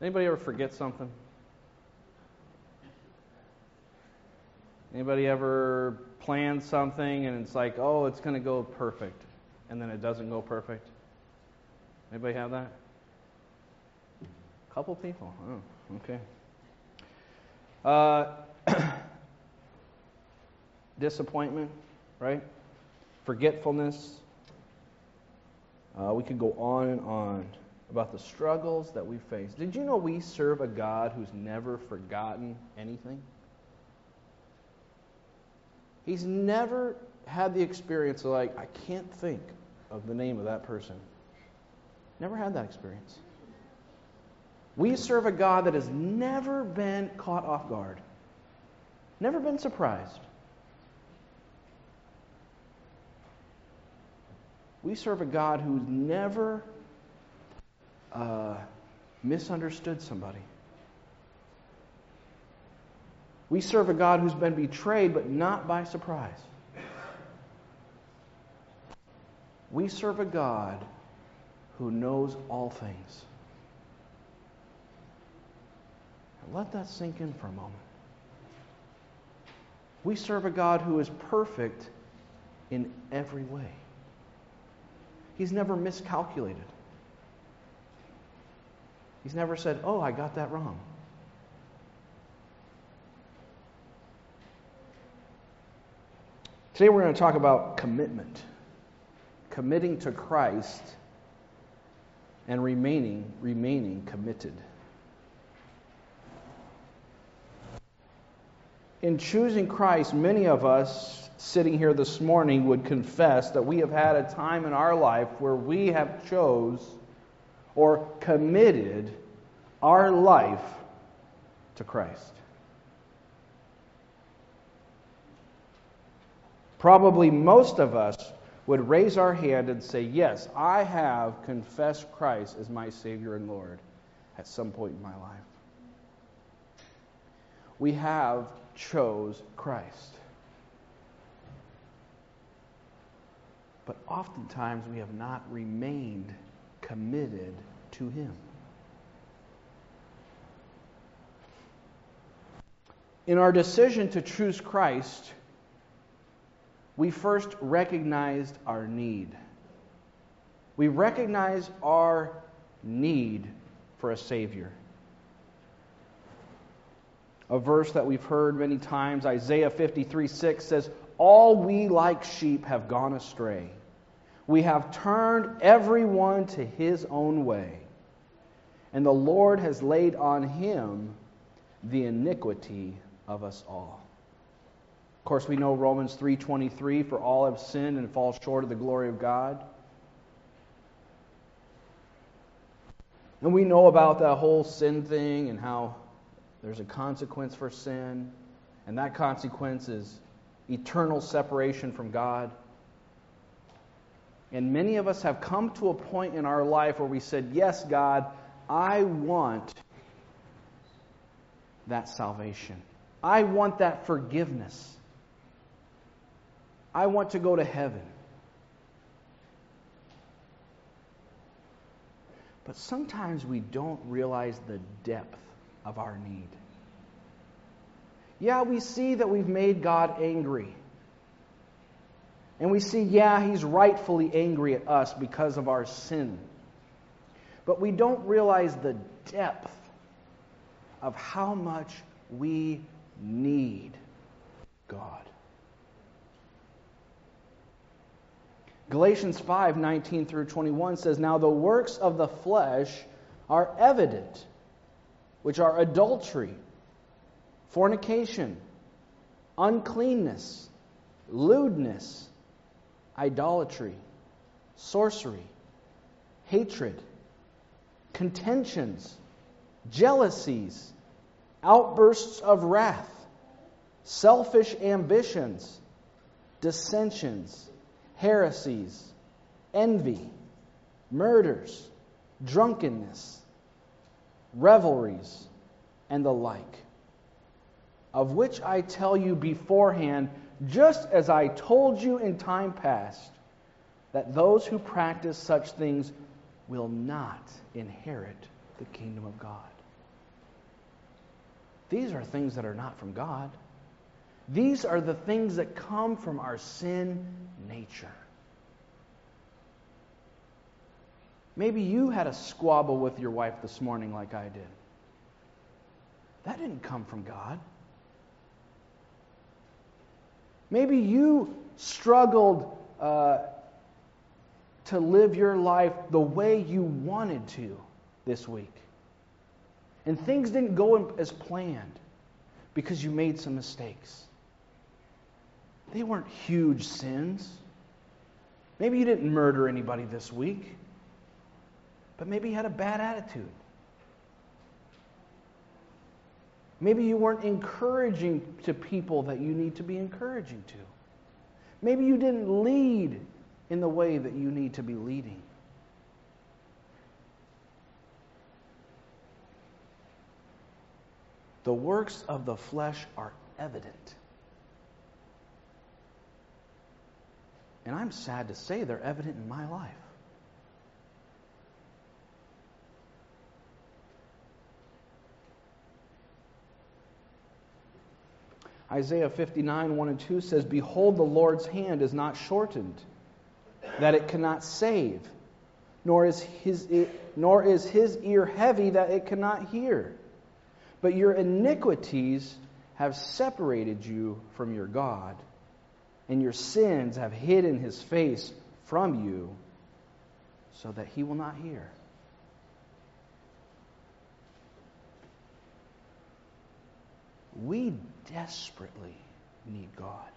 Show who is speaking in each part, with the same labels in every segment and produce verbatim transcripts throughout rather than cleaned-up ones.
Speaker 1: Anybody ever forget something? Anybody ever plan something and it's like, oh, it's going to go perfect, and then it doesn't go perfect? Anybody have that? A couple people. Oh, okay. Uh, disappointment, right? Forgetfulness. Uh, we could go on and on about the struggles that we face. Did you know we serve a God who's never forgotten anything? He's never had the experience of like, I can't think of the name of that person. Never had that experience. We serve a God that has never been caught off guard. Never been surprised. We serve a God who's never uh, misunderstood somebody. We serve a God who's been betrayed, but not by surprise. We serve a God who knows all things. Let that sink in for a moment. We serve a God who is perfect in every way. He's never miscalculated. He's never said, oh, I got that wrong. Today we're going to talk about commitment. Committing to Christ and remaining, remaining committed. In choosing Christ, many of us sitting here this morning would confess that we have had a time in our life where we have chose or committed our life to Christ. Probably most of us would raise our hand and say, yes, I have confessed Christ as my Savior and Lord at some point in my life. We have chose Christ. But oftentimes we have not remained committed to Him. In our decision to choose Christ, we first recognized our need. We recognize our need for a Savior. A verse that we've heard many times, Isaiah fifty-three six says, all we like sheep have gone astray. We have turned everyone to his own way. And the Lord has laid on Him the iniquity of us all. Of course, we know Romans three twenty-three, for all have sinned and fall short of the glory of God. And we know about that whole sin thing and how there's a consequence for sin, and that consequence is eternal separation from God. And many of us have come to a point in our life where we said, yes, God, I want that salvation. I want that forgiveness. I want to go to heaven. But sometimes we don't realize the depth of our need. Yeah, we see that we've made God angry. And we see, yeah, He's rightfully angry at us because of our sin. But we don't realize the depth of how much we need God. Galatians five nineteen through twenty-one says, now the works of the flesh are evident, which are adultery, fornication, uncleanness, lewdness, idolatry, sorcery, hatred, contentions, jealousies, outbursts of wrath, selfish ambitions, dissensions, heresies, envy, murders, drunkenness, revelries, and the like, of which I tell you beforehand, just as I told you in time past, that those who practice such things will not inherit the kingdom of God. These are things that are not from God. These are the things that come from our sin nature. Maybe you had a squabble with your wife this morning like I did. That didn't come from God. Maybe you struggled uh, to live your life the way you wanted to this week. And things didn't go as planned because you made some mistakes. They weren't huge sins. Maybe you didn't murder anybody this week, but maybe you had a bad attitude. Maybe you weren't encouraging to people that you need to be encouraging to. Maybe you didn't lead in the way that you need to be leading. The works of the flesh are evident. And I'm sad to say they're evident in my life. Isaiah fifty-nine, one and two says, "Behold, the Lord's hand is not shortened, that it cannot save, nor is his, nor is his ear heavy, that it cannot hear. But your iniquities have separated you from your God, and your sins have hidden his face from you, so that he will not hear." We desperately need God.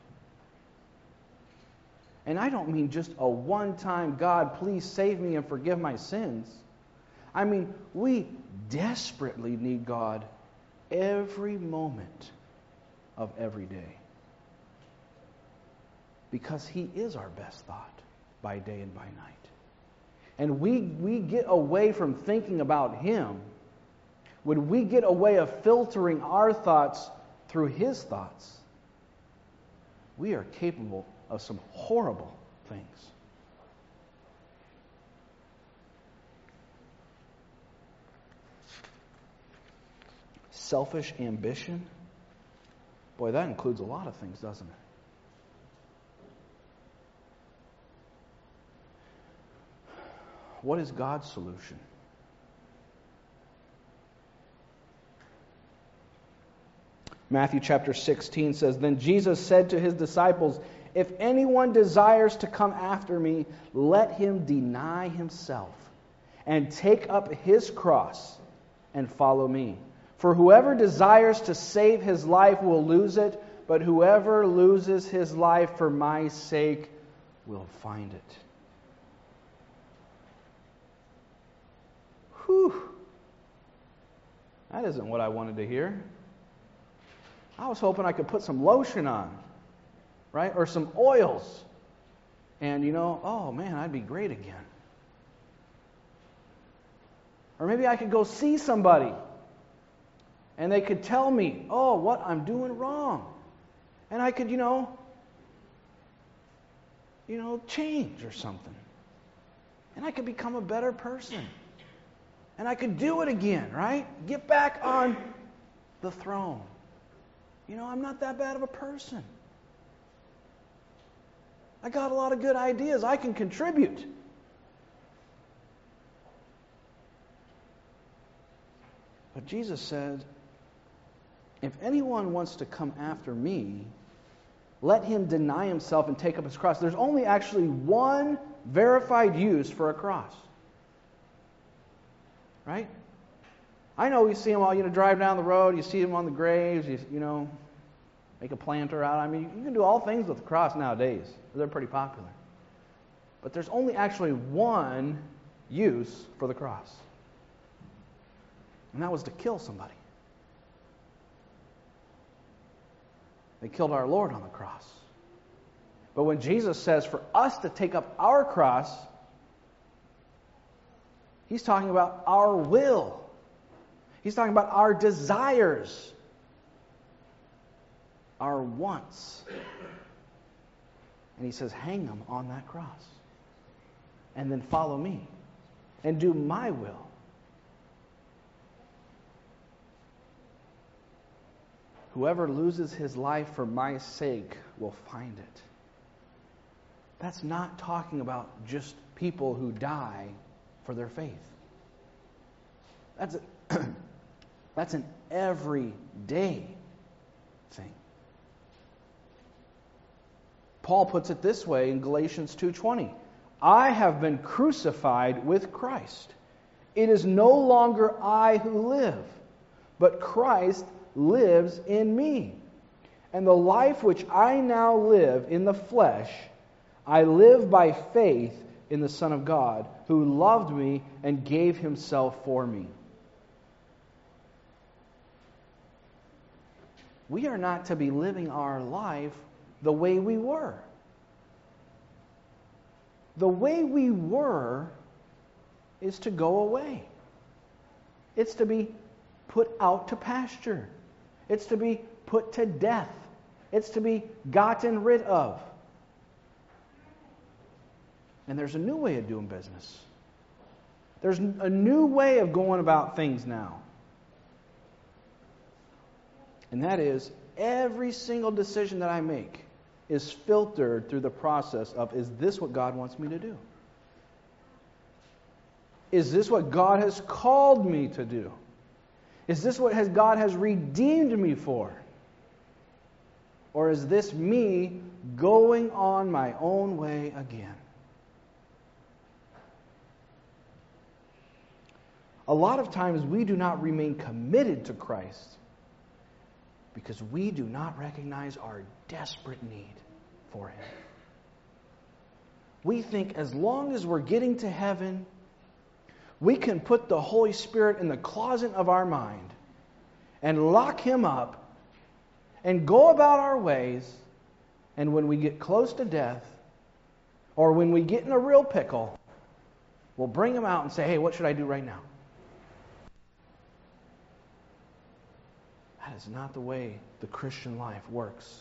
Speaker 1: And I don't mean just a one-time, "God, please save me and forgive my sins." I mean, we desperately need God every moment of every day. Because he is our best thought by day and by night. And we, we get away from thinking about him when we get a way of filtering our thoughts through his thoughts. We are capable of some horrible things. Selfish ambition. Boy, that includes a lot of things, doesn't it? What is God's solution? Matthew chapter sixteen says, "Then Jesus said to his disciples, 'If anyone desires to come after me, let him deny himself and take up his cross and follow me. For whoever desires to save his life will lose it, but whoever loses his life for my sake will find it.'" Whew. That isn't what I wanted to hear. I was hoping I could put some lotion on, right? Or some oils. And, you know, oh man, I'd be great again. Or maybe I could go see somebody and they could tell me, oh, what I'm doing wrong. And I could, you know, you know, change or something. And I could become a better person. And I could do it again, right? Get back on the throne. You know, I'm not that bad of a person. I got a lot of good ideas. I can contribute. But Jesus said, "If anyone wants to come after me, let him deny himself and take up his cross." There's only actually one verified use for a cross. Right? I know we see them all, you know, drive down the road, you see them on the graves, you, you know, make a planter out. I mean, you can do all things with the cross nowadays. They're pretty popular. But there's only actually one use for the cross. And that was to kill somebody. They killed our Lord on the cross. But when Jesus says for us to take up our cross, he's talking about our will. He's talking about our desires, our wants. And he says, hang them on that cross. And then follow me. And do my will. whoever loses his life for my sake will find it. That's not talking about just people who die for their faith. That's a, that's an everyday thing. Paul puts it this way in Galatians two twenty. I have been crucified with Christ. It is no longer I who live, but Christ lives in me. And the life which I now live in the flesh, I live by faith in the Son of God, who loved me and gave himself for me. We are not to be living our life the way we were. The way we were is to go away. It's to be put out to pasture. It's to be put to death. It's to be gotten rid of. And there's a new way of doing business. There's a new way of going about things now. And that is, every single decision that I make is filtered through the process of, is this what God wants me to do? Is this what God has called me to do? Is this what has God has redeemed me for? Or is this me going on my own way again? A lot of times we do not remain committed to Christ because we do not recognize our desperate need for Him. We think as long as we're getting to heaven, we can put the Holy Spirit in the closet of our mind and lock Him up and go about our ways, and when we get close to death, or when we get in a real pickle, we'll bring Him out and say, hey, what should I do right now? That is not the way the Christian life works.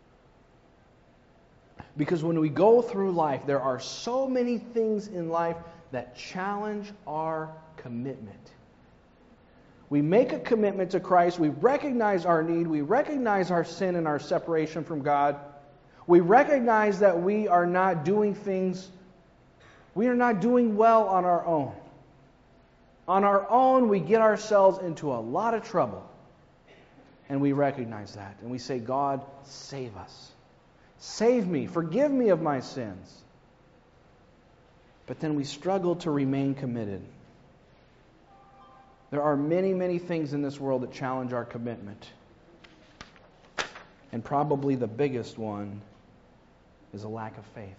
Speaker 1: Because when we go through life, there are so many things in life that challenge our commitment. We make a commitment to Christ. We recognize our need. We recognize our sin and our separation from God. We recognize that we are not doing things, we are not doing well on our own. On our own, we get ourselves into a lot of trouble. And we recognize that. And we say, God, save us. Save me. Forgive me of my sins. But then we struggle to remain committed. There are many, many things in this world that challenge our commitment. And probably the biggest one is a lack of faith.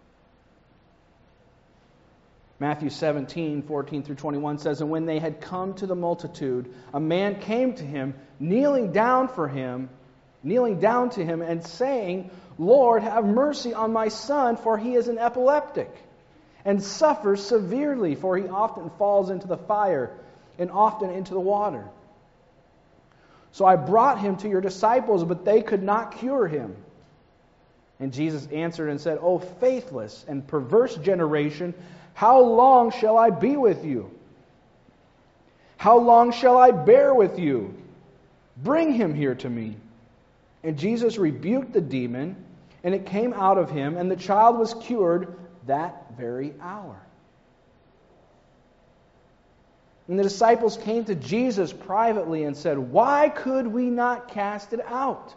Speaker 1: Matthew seventeen, fourteen through twenty-one says, and when they had come to the multitude, a man came to him, kneeling down for him, kneeling down to him, and saying, Lord, have mercy on my son, for he is an epileptic, and suffers severely, for he often falls into the fire, and often into the water. So I brought him to your disciples, but they could not cure him. And Jesus answered and said, O faithless and perverse generation, how long shall I be with you? How long shall I bear with you? Bring him here to me. And Jesus rebuked the demon, and it came out of him, and the child was cured that very hour. And the disciples came to Jesus privately and said, why could we not cast it out?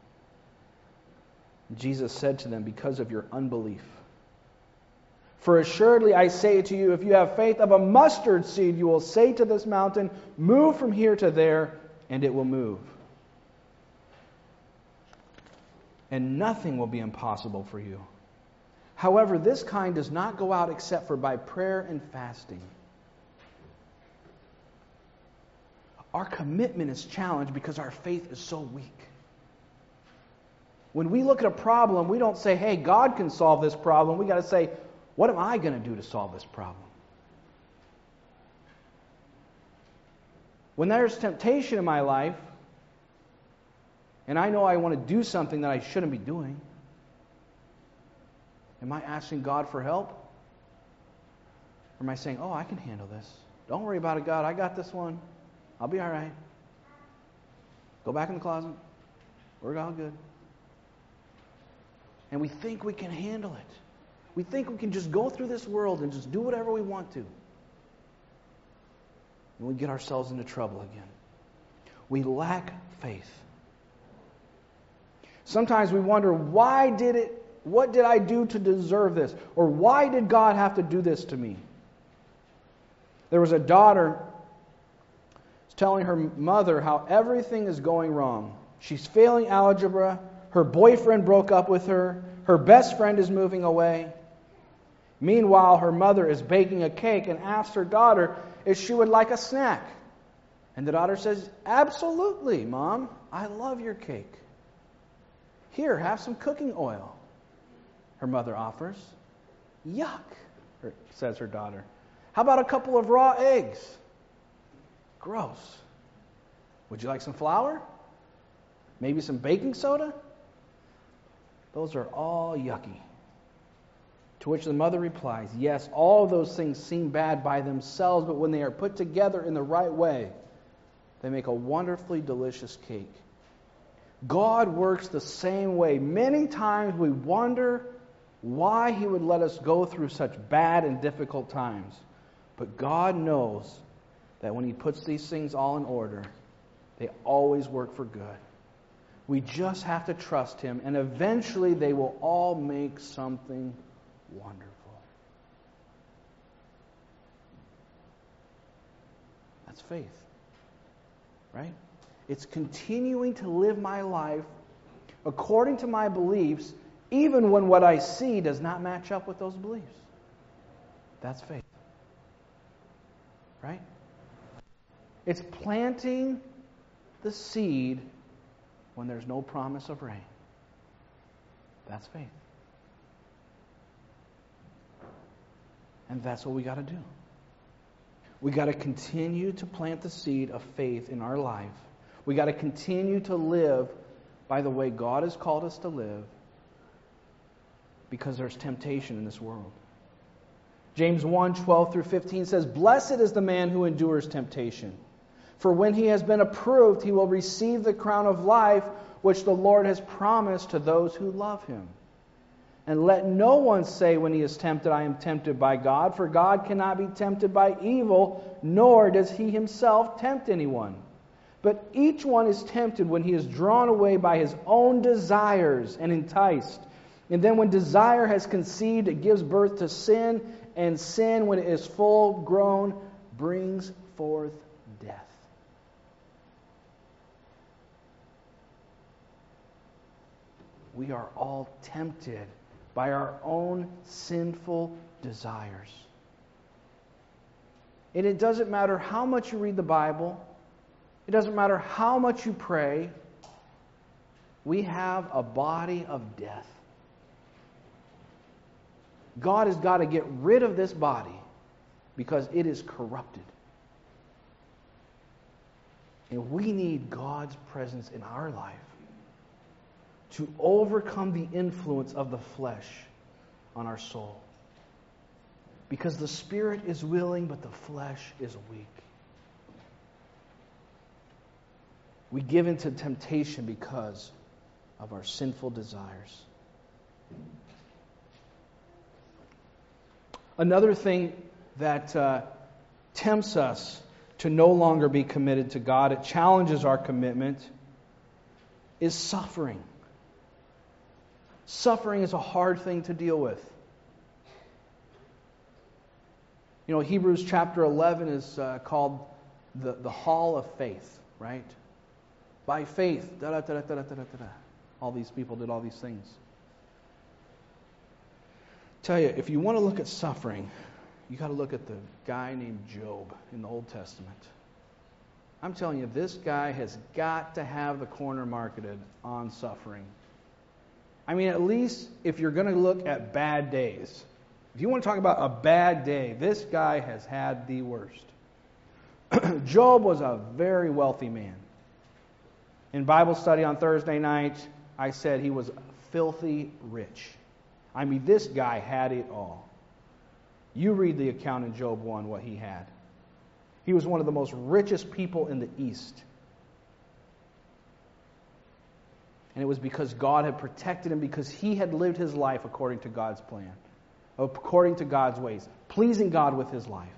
Speaker 1: And Jesus said to them, because of your unbelief. For assuredly I say to you, if you have faith of a mustard seed, you will say to this mountain, move from here to there, and it will move. And nothing will be impossible for you. However, this kind does not go out except for by prayer and fasting. Our commitment is challenged because our faith is so weak. When we look at a problem, we don't say, hey, God can solve this problem. We got to say, what am I going to do to solve this problem? When there's temptation in my life, and I know I want to do something that I shouldn't be doing, am I asking God for help? Or am I saying, oh, I can handle this. Don't worry about it, God. I got this one. I'll be all right. Go back in the closet. We're all good. And we think we can handle it. We think we can just go through this world and just do whatever we want to. And we get ourselves into trouble again. We lack faith. Sometimes we wonder, why did it, what did I do to deserve this? Or why did God have to do this to me? There was a daughter telling her mother how everything is going wrong. She's failing algebra. Her boyfriend broke up with her. Her best friend is moving away. Meanwhile, her mother is baking a cake and asks her daughter if she would like a snack. And the daughter says, "Absolutely, Mom. I love your cake. Here, have some cooking oil." Her mother offers. "Yuck," says her daughter. "How about a couple of raw eggs?" "Gross. Would you like some flour? Maybe some baking soda?" Those are all yucky. To which the mother replies, "Yes, all of those things seem bad by themselves, but when they are put together in the right way, they make a wonderfully delicious cake." God works the same way. Many times we wonder why He would let us go through such bad and difficult times. But God knows that when He puts these things all in order, they always work for good. We just have to trust Him, and eventually they will all make something wonderful. That's faith, right? It's continuing to live my life according to my beliefs, even when what I see does not match up with those beliefs. That's faith, right? It's planting the seed when there's no promise of rain. That's faith. And that's what we got to do. We got to continue to plant the seed of faith in our life. We got to continue to live by the way God has called us to live, because there's temptation in this world. James one, twelve through fifteen says, "Blessed is the man who endures temptation. For when he has been approved, he will receive the crown of life which the Lord has promised to those who love Him. And let no one say when he is tempted, I am tempted by God, for God cannot be tempted by evil, nor does He Himself tempt anyone. But each one is tempted when he is drawn away by his own desires and enticed. And then when desire has conceived, it gives birth to sin, and sin, when it is full grown, brings forth death." We are all tempted by our own sinful desires. And it doesn't matter how much you read the Bible. It doesn't matter how much you pray. We have a body of death. God has got to get rid of this body because it is corrupted. And we need God's presence in our life to overcome the influence of the flesh on our soul. Because the spirit is willing, but the flesh is weak. We give into temptation because of our sinful desires. Another thing that uh, tempts us to no longer be committed to God, it challenges our commitment, is suffering. Suffering is a hard thing to deal with. You know, Hebrews chapter eleven is uh, called the, the Hall of Faith, right? By faith, da da da da da da da da. All these people did all these things. Tell you, if you want to look at suffering, you got to look at the guy named Job in the Old Testament. I'm telling you, this guy has got to have the corner marketed on suffering. I mean, at least if you're going to look at bad days, if you want to talk about a bad day, this guy has had the worst. Job was a very wealthy man. In Bible study on Thursday night, I said he was filthy rich. I mean, this guy had it all. You read the account in Job one, what he had. He was one of the most richest people in the East. And it was because God had protected him, because he had lived his life according to God's plan, according to God's ways, pleasing God with his life.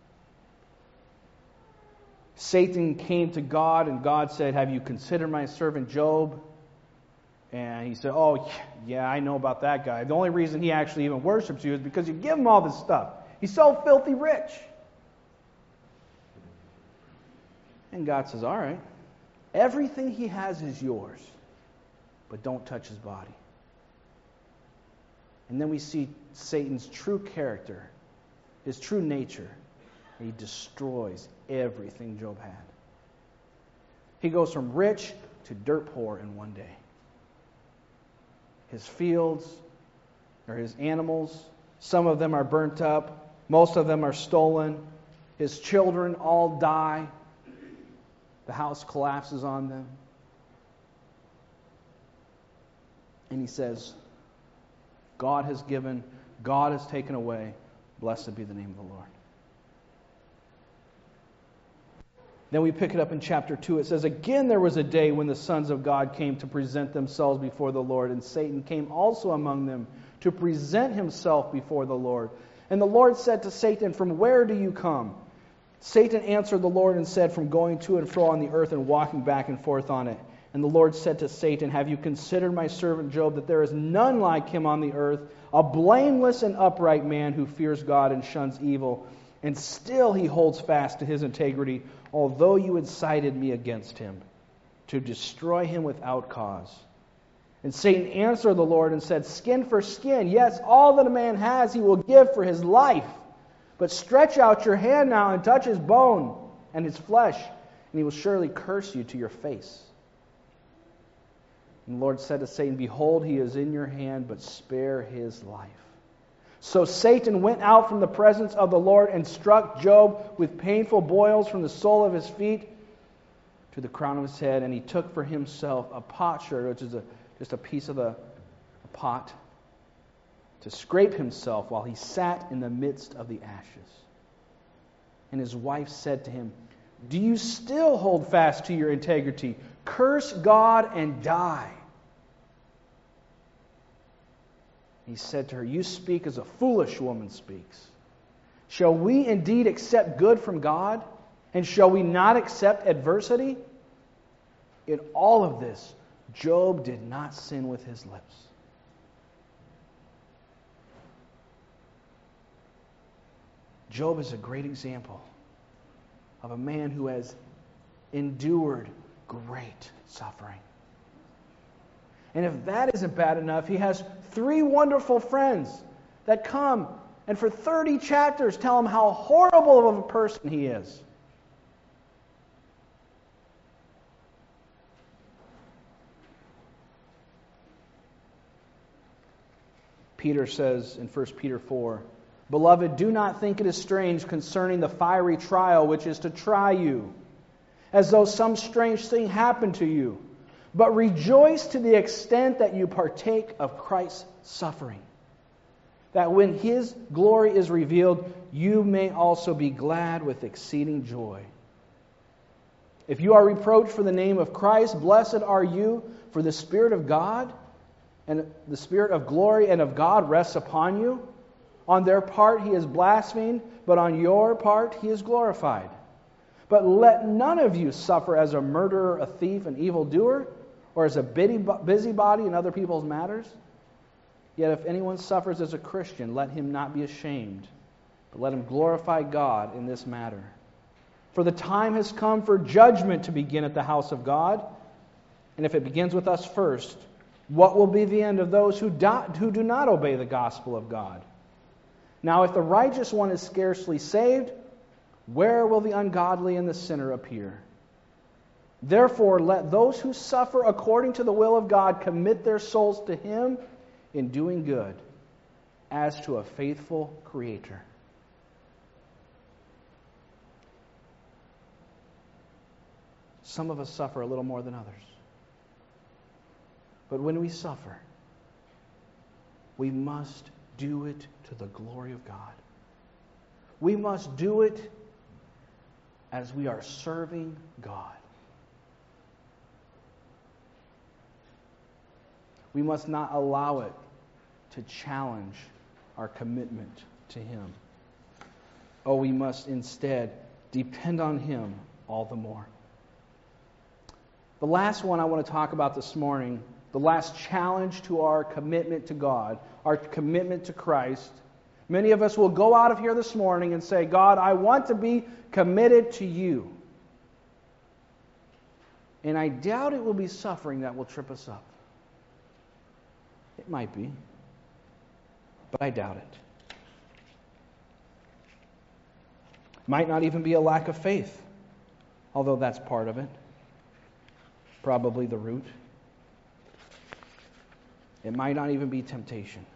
Speaker 1: Satan came to God, and God said, "Have you considered my servant Job?" And he said, "Oh, yeah, I know about that guy. The only reason he actually even worships you is because you give him all this stuff. He's so filthy rich." And God says, "All right, everything he has is yours, but don't touch his body." And then we see Satan's true character, his true nature. He destroys everything Job had. He goes from rich to dirt poor in one day. His fields, or his animals, some of them are burnt up. Most of them are stolen. His children all die. The house collapses on them. And he says, God has given, God has taken away. Blessed be the name of the Lord. Then we pick it up in chapter two. It says, "Again there was a day when the sons of God came to present themselves before the Lord, and Satan came also among them to present himself before the Lord. And the Lord said to Satan, 'From where do you come?' Satan answered the Lord and said, 'From going to and fro on the earth and walking back and forth on it.' And the Lord said to Satan, 'Have you considered my servant Job, that there is none like him on the earth, a blameless and upright man who fears God and shuns evil? And still he holds fast to his integrity, although you incited me against him, to destroy him without cause.' And Satan answered the Lord and said, 'Skin for skin, yes, all that a man has he will give for his life. But stretch out your hand now and touch his bone and his flesh, and he will surely curse you to your face.' And the Lord said to Satan, 'Behold, he is in your hand, but spare his life.' So Satan went out from the presence of the Lord and struck Job with painful boils from the sole of his feet to the crown of his head. And he took for himself a potsherd," which is a, just a piece of a, a pot, "to scrape himself while he sat in the midst of the ashes. And his wife said to him, 'Do you still hold fast to your integrity? Curse God and die.' He said to her, 'You speak as a foolish woman speaks. Shall we indeed accept good from God? And shall we not accept adversity?' In all of this, Job did not sin with his lips." Job is a great example of a man who has endured great suffering. And if that isn't bad enough, he has three wonderful friends that come and for thirty chapters tell him how horrible of a person he is. Peter says in First Peter four, "Beloved, do not think it is strange concerning the fiery trial which is to try you, as though some strange thing happened to you. But rejoice to the extent that you partake of Christ's suffering, that when His glory is revealed, you may also be glad with exceeding joy. If you are reproached for the name of Christ, blessed are you, for the Spirit of God and the Spirit of glory and of God rests upon you. On their part He is blasphemed, but on your part He is glorified. But let none of you suffer as a murderer, a thief, an evildoer, or as a busybody in other people's matters. Yet if anyone suffers as a Christian, let him not be ashamed, but let him glorify God in this matter. For the time has come for judgment to begin at the house of God. And if it begins with us first, what will be the end of those who do, who do not obey the gospel of God? Now if the righteous one is scarcely saved, where will the ungodly and the sinner appear? Therefore, let those who suffer according to the will of God commit their souls to Him in doing good, as to a faithful Creator." Some of us suffer a little more than others. But when we suffer, we must do it to the glory of God. We must do it as we are serving God. we must not allow it to challenge our commitment to Him. Oh, we must instead depend on Him all the more. The last one I want to talk about this morning, the last challenge to our commitment to God, our commitment to Christ. Many of us will go out of here this morning and say, God, I want to be committed to You. And I doubt it will be suffering that will trip us up. It might be, but I doubt it. Might not even be a lack of faith, although that's part of it. Probably the root. It might not even be temptation.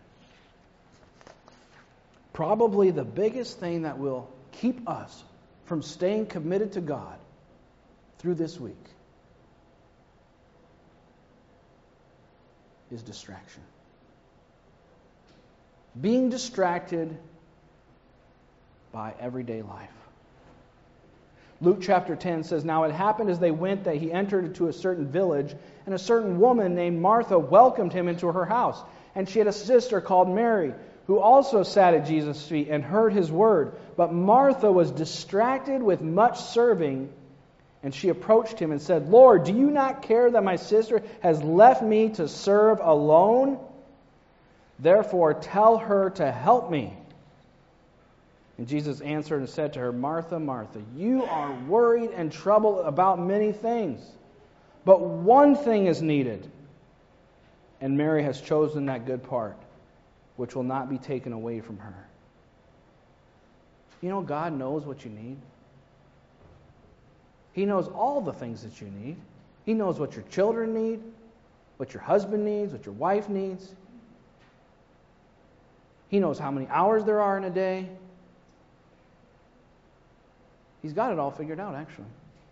Speaker 1: Probably the biggest thing that will keep us from staying committed to God through this week is distraction. Being distracted by everyday life. Luke chapter ten says, Now it happened as they went that he entered into a certain village, and a certain woman named Martha welcomed him into her house. And she had a sister called Mary, who also sat at Jesus' feet and heard his word. But Martha was distracted with much serving, and she approached him and said, Lord, do you not care that my sister has left me to serve alone? Therefore tell her to help me. And Jesus answered and said to her, Martha, Martha, you are worried and troubled about many things, but one thing is needed. And Mary has chosen that good part, which will not be taken away from her. You know, God knows what you need. He knows all the things that you need. He knows what your children need, what your husband needs, what your wife needs. He knows how many hours there are in a day. He's got it all figured out, actually.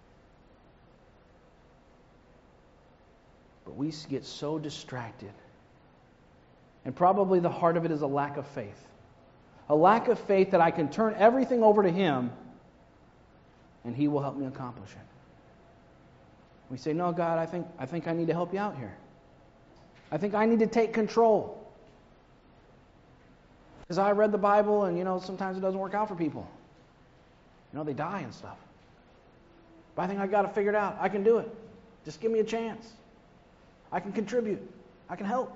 Speaker 1: But we get so distracted. And probably the heart of it is a lack of faith. A lack of faith that I can turn everything over to Him and He will help me accomplish it. We say, no, God, I think, I think I need to help you out here. I think I need to take control. Because I read the Bible and, you know, sometimes it doesn't work out for people. You know, they die and stuff. But I think I got it figured out. I can do it. Just give me a chance. I can contribute. I can help.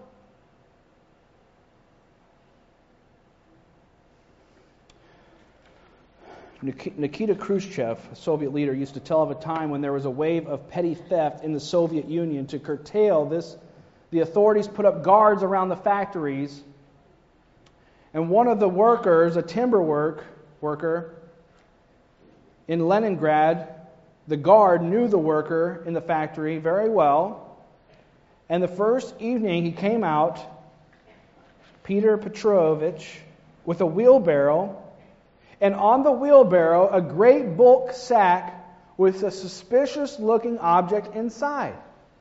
Speaker 1: Nikita Khrushchev, a Soviet leader, used to tell of a time when there was a wave of petty theft in the Soviet Union. To curtail this, the authorities put up guards around the factories. And one of the workers, a timber work worker, in Leningrad, the guard knew the worker in the factory very well. And the first evening he came out, Peter Petrovich, with a wheelbarrow, and on the wheelbarrow a great bulk sack with a suspicious-looking object inside.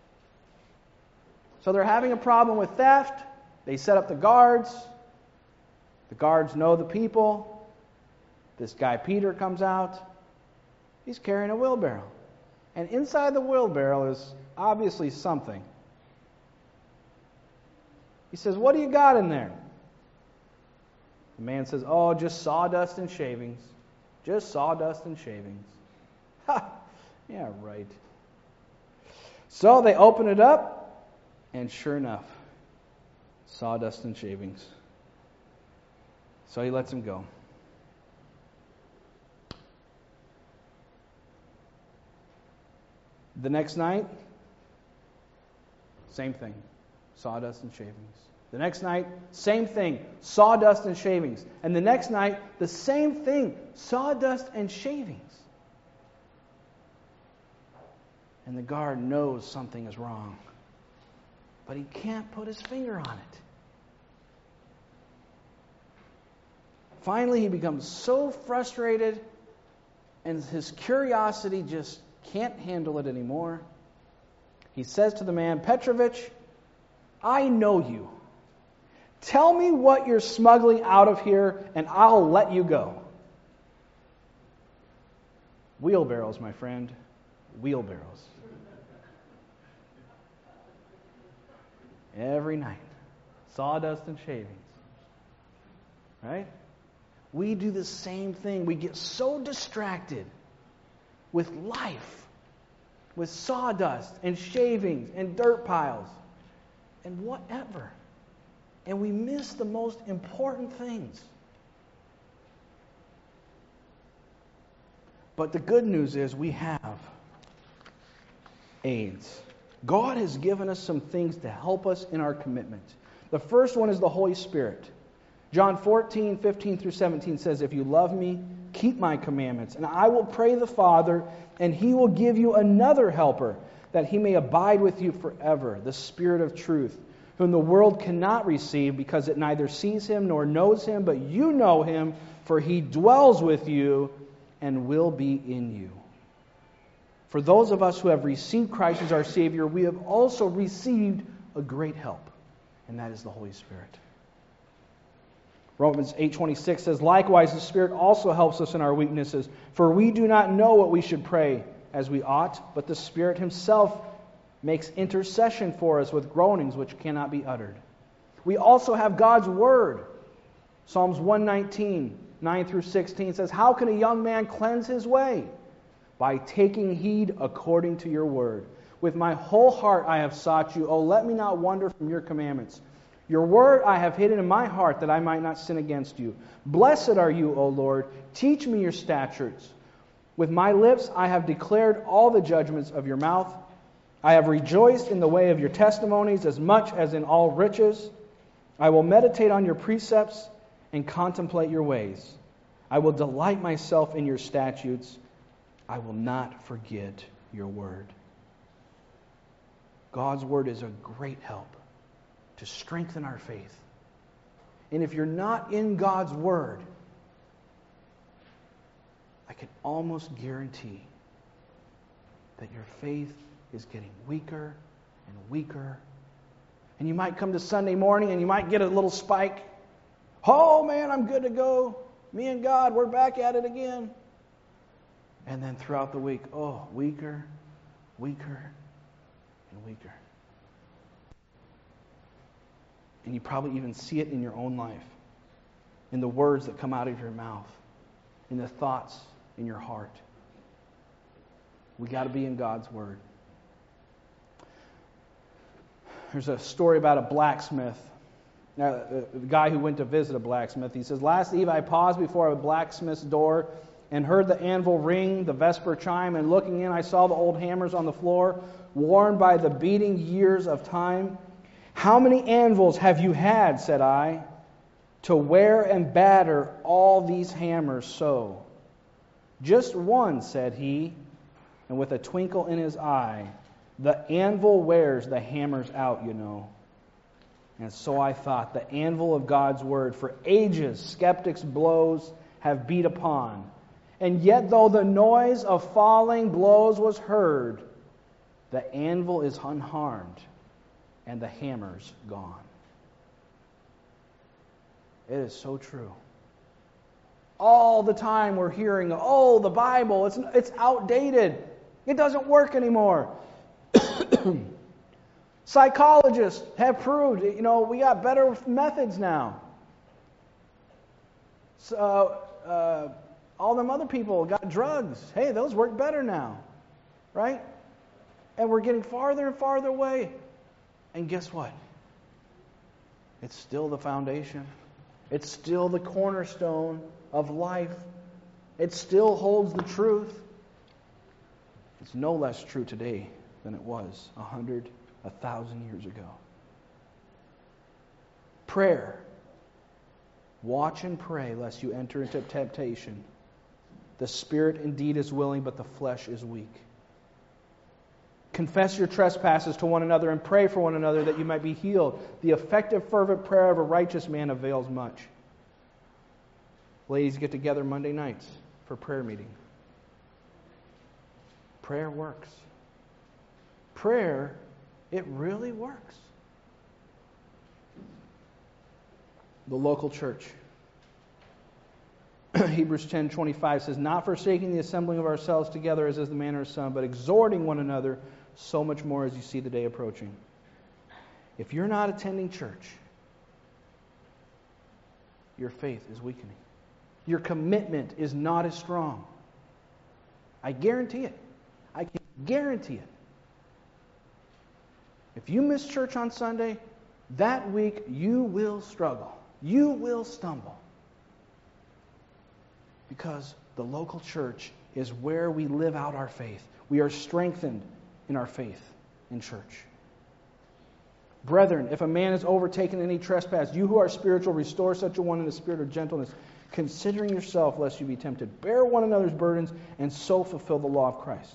Speaker 1: So they're having a problem with theft. They set up the guards. The guards know the people. This guy Peter comes out. He's carrying a wheelbarrow. And inside the wheelbarrow is obviously something. He says, what do you got in there? The man says, oh, just sawdust and shavings. Just sawdust and shavings. Ha! Yeah, right. So they open it up, and sure enough, sawdust and shavings. So he lets him go. The next night, same thing, sawdust and shavings. The next night, same thing, sawdust and shavings. And the next night, the same thing, sawdust and shavings. And the guard knows something is wrong, but he can't put his finger on it. Finally, he becomes so frustrated, and his curiosity just can't handle it anymore. He says to the man, Petrovich, I know you. Tell me what you're smuggling out of here, and I'll let you go. Wheelbarrows, my friend. Wheelbarrows. Every night. Sawdust and shavings. Right? We do the same thing. We get so distracted with life, with sawdust and shavings and dirt piles and whatever. And we miss the most important things. But the good news is we have aids. God has given us some things to help us in our commitment. The first one is the Holy Spirit. John fourteen, fifteen through seventeen says, "If you love me, keep my commandments, and I will pray the Father, and he will give you another helper, that he may abide with you forever, the Spirit of truth, whom the world cannot receive, because it neither sees him nor knows him, but you know him, for he dwells with you and will be in you." For those of us who have received Christ as our Savior, we have also received a great help, and that is the Holy Spirit. Romans eight twenty-six says, "Likewise, the Spirit also helps us in our weaknesses, for we do not know what we should pray as we ought, but the Spirit Himself makes intercession for us with groanings which cannot be uttered." We also have God's Word. Psalms one nineteen, nine through sixteen says, "How can a young man cleanse his way? By taking heed according to your word. With my whole heart I have sought you. Oh, let me not wander from your commandments. Your word I have hidden in my heart, that I might not sin against you. Blessed are you, O Lord. Teach me your statutes. With my lips I have declared all the judgments of your mouth. I have rejoiced in the way of your testimonies as much as in all riches. I will meditate on your precepts and contemplate your ways. I will delight myself in your statutes. I will not forget your word." God's word is a great help to strengthen our faith. And if you're not in God's word, I can almost guarantee that your faith is getting weaker and weaker. And you might come to Sunday morning and you might get a little spike. "Oh man, I'm good to go. Me and God, we're back at it again." And then throughout the week, oh, weaker, weaker, and weaker. And you probably even see it in your own life, in the words that come out of your mouth, in the thoughts in your heart. We got to be in God's Word. There's a story about a blacksmith. Now, the guy who went to visit a blacksmith, he says, "Last eve I paused before a blacksmith's door and heard the anvil ring, the vesper chime, and looking in I saw the old hammers on the floor, worn by the beating years of time. 'How many anvils have you had,' said I, 'to wear and batter all these hammers so?' 'Just one,' said he, and with a twinkle in his eye, 'the anvil wears the hammers out, you know.' And so I thought, the anvil of God's Word, for ages skeptics' blows have beat upon. And yet though the noise of falling blows was heard, the anvil is unharmed and the hammer's gone." It is so true. All the time we're hearing, "Oh, the Bible, it's it's outdated. It doesn't work anymore." Psychologists have proved, you know, we got better methods now. So, uh, all them other people got drugs. Hey, those work better now, right? And we're getting farther and farther away. And guess what? It's still the foundation. It's still the cornerstone of life. It still holds the truth. It's no less true today than it was a hundred, a thousand years ago. Prayer. Watch and pray lest you enter into temptation. The spirit indeed is willing, but the flesh is weak. Confess your trespasses to one another and pray for one another that you might be healed. The effective, fervent prayer of a righteous man avails much. Ladies get together Monday nights for prayer meeting. Prayer works. Prayer, it really works. The local church. Hebrews ten twenty-five says, "Not forsaking the assembling of ourselves together as is the manner of some, but exhorting one another, so much more as you see the day approaching." If you're not attending church, your faith is weakening. Your commitment is not as strong. I guarantee it. I can guarantee it. If you miss church on Sunday, that week you will struggle. You will stumble. Because the local church is where we live out our faith. We are strengthened in our faith in church. Brethren, if a man is overtaken in any trespass, you who are spiritual, restore such a one in the spirit of gentleness, considering yourself lest you be tempted. Bear one another's burdens, and so fulfill the law of Christ.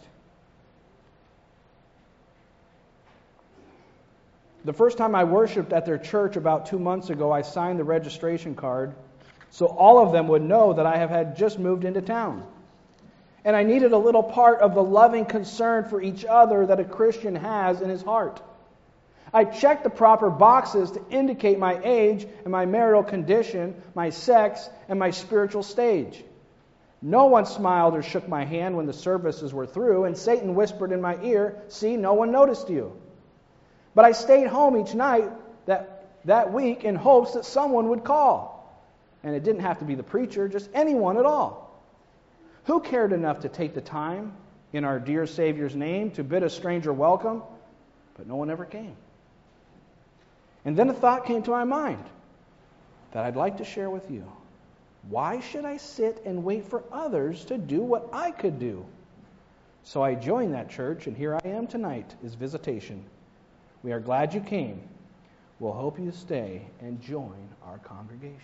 Speaker 1: The first time I worshiped at their church about two months ago, I signed the registration card so all of them would know that I have had just moved into town. And I needed a little part of the loving concern for each other that a Christian has in his heart. I checked the proper boxes to indicate my age and my marital condition, my sex, and my spiritual stage. No one smiled or shook my hand when the services were through, and Satan whispered in my ear, "See, no one noticed you." But I stayed home each night that, that week in hopes that someone would call. And it didn't have to be the preacher, just anyone at all. Who cared enough to take the time in our dear Savior's name to bid a stranger welcome? But no one ever came. And then a thought came to my mind that I'd like to share with you. Why should I sit and wait for others to do what I could do? So I joined that church, and here I am tonight, is visitation. We are glad you came. We'll hope you stay and join our congregation.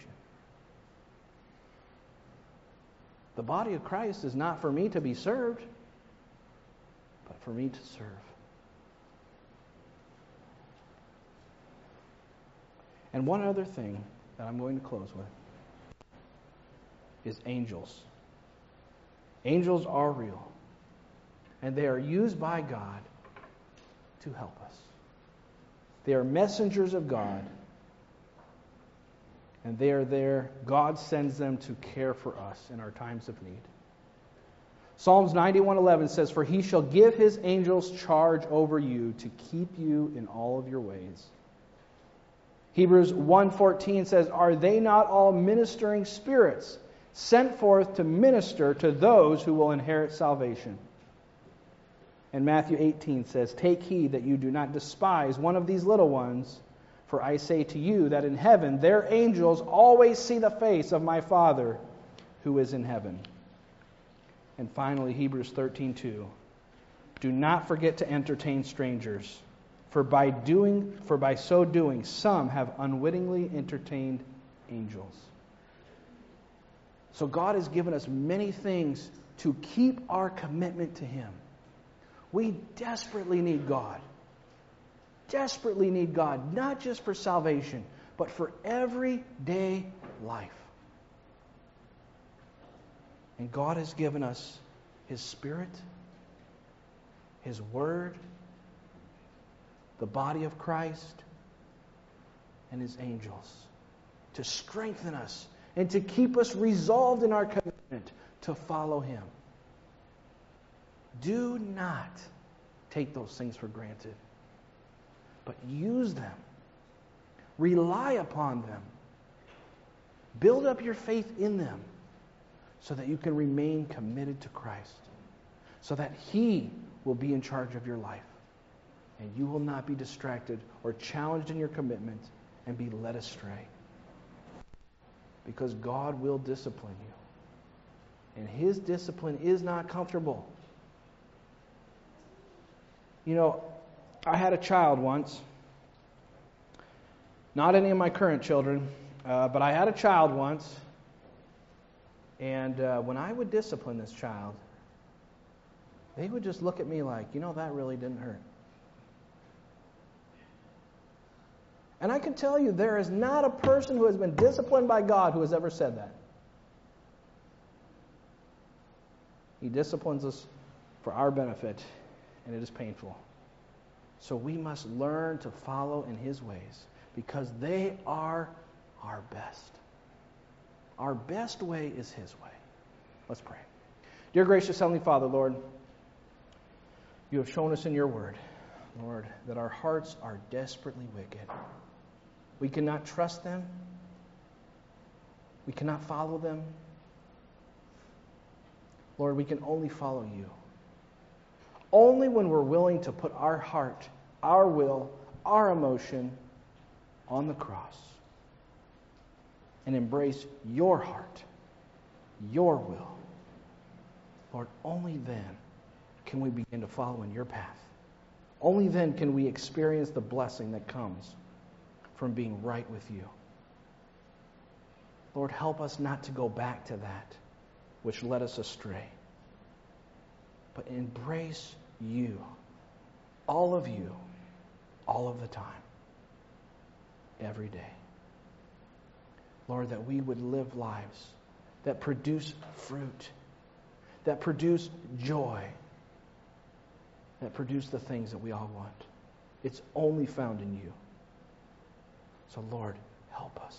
Speaker 1: The body of Christ is not for me to be served, but for me to serve. And one other thing that I'm going to close with is angels. Angels are real, and they are used by God to help us. They are messengers of God, and they are there. God sends them to care for us in our times of need. Psalms ninety-one eleven says, "For he shall give his angels charge over you to keep you in all of your ways." Hebrews one fourteen says, "Are they not all ministering spirits sent forth to minister to those who will inherit salvation?" And Matthew eighteen says, "Take heed that you do not despise one of these little ones, for I say to you that in heaven their angels always see the face of my Father who is in heaven." And finally, Hebrews thirteen two, "Do not forget to entertain strangers, for by doing for by so doing some have unwittingly entertained angels." So God has given us many things to keep our commitment to Him. We desperately need God. Desperately need God, not just for salvation, but for everyday life. And God has given us His Spirit, His Word, the body of Christ, and His angels to strengthen us and to keep us resolved in our commitment to follow Him. Do not take those things for granted, but use them. Rely upon them. Build up your faith in them so that you can remain committed to Christ, so that He will be in charge of your life, and you will not be distracted or challenged in your commitment and be led astray. Because God will discipline you, and His discipline is not comfortable. You know, I had a child once. Not any of my current children, uh, but I had a child once. And uh, when I would discipline this child, they would just look at me like, you know, that really didn't hurt. And I can tell you, there is not a person who has been disciplined by God who has ever said that. He disciplines us for our benefit, and it is painful. So we must learn to follow in His ways, because they are our best. Our best way is His way. Let's pray. Dear gracious Heavenly Father, Lord, You have shown us in Your Word Lord, that our hearts are desperately wicked. We cannot trust them. We cannot follow them. Lord, we can only follow you. Only when we're willing to put our heart, our will, our emotion on the cross and embrace your heart, your will. Lord, only then can we begin to follow in your path. Only then can we experience the blessing that comes from being right with you. Lord, help us not to go back to that which led us astray, but embrace you, all of you, all of the time, every day. Lord, that we would live lives that produce fruit, that produce joy, that produce the things that we all want. It's only found in you. So, Lord, help us.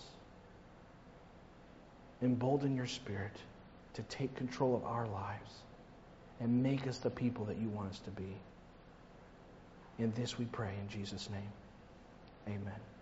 Speaker 1: Embolden your Spirit to take control of our lives and make us the people that you want us to be. In this we pray in Jesus' name. Amen.